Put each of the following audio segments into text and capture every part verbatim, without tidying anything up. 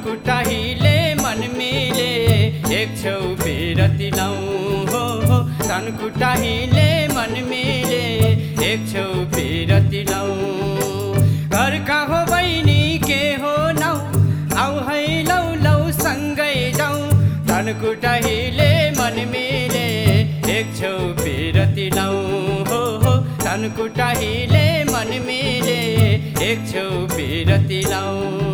धनकुटाहीले मन मिले एक छेउ बिरती लाउँ हो हो धनकुटाहीले मन मिले एक छेउ बिरती लाउँ घर कहाँ हो बहिनी के हो नाउ आउ है लौ लौ सँगै जाउँ धनकुटाहीले मन मिले एक छेउ बिरती लाउँ हो हो धनकुटाहीले मन मिले एक छेउ बिरती लाउँ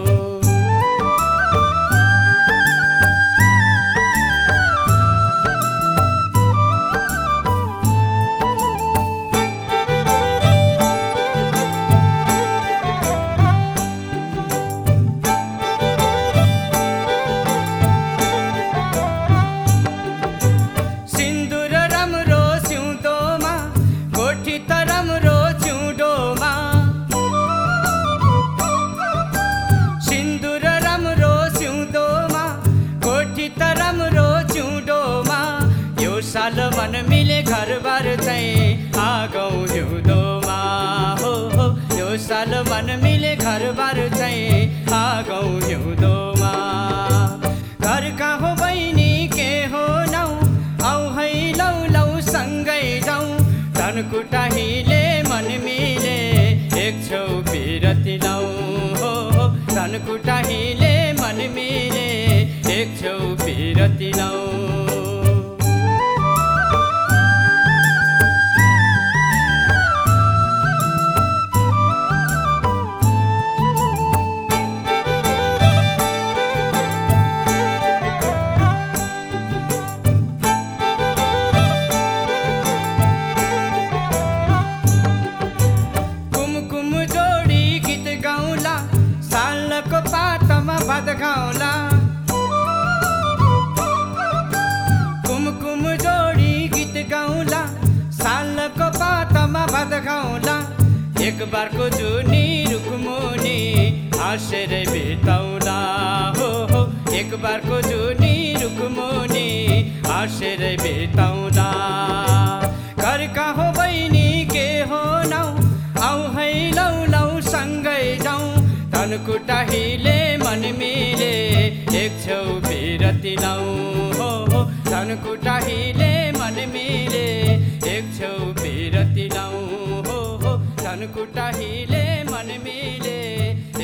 साल मन मिले घर बार चाहिँ आगौँ हिउँदोमा हो हो यो साल मन मिले घर बार चाहिँ आगौँ हिउँदोमा घर कहाँ हो बहिनी के हो नाउ आउ है लौ लौ सँगै जाउँ धनकुटाहीले मन मिले एक छेउ बिरती लाउँ हो हो धनकुटाहीले मन मिले एक छेउ बिरती लाउँ भात खाउला कुमकुम जोडी गीत गाउला सालको पातमा भात खाउला एक बारको जुनी रुखमुनि हाँसेर बिताउला हो हो एक बारको जुनी रुखमुनि हाँसेर बिताउला घर कहाँ हो बहिनी के हो नाउ आउ है लौ लौ सँगै जाउँ धनकुटाहीले मन मिले एक छेउ बिरती लाउँ हो हो धनकुटाहीले मन मिले एक छेउ बिरती लाउँ हो हो धनकुटाहीले मन मिले